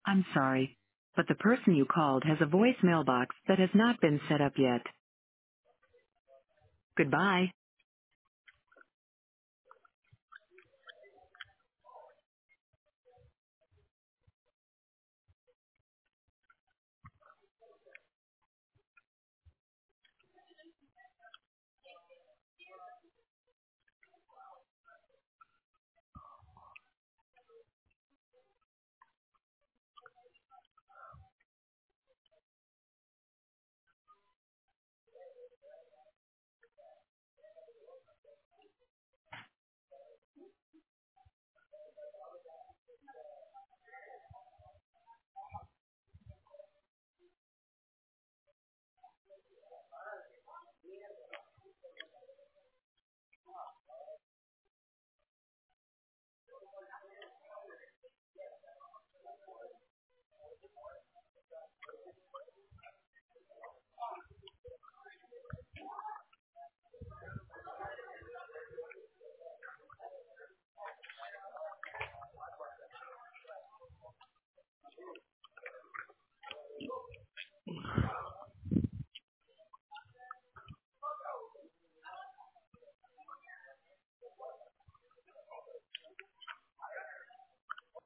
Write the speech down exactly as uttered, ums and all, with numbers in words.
I'm sorry, but the person you called has a voice mailbox that has not been set up yet. Goodbye.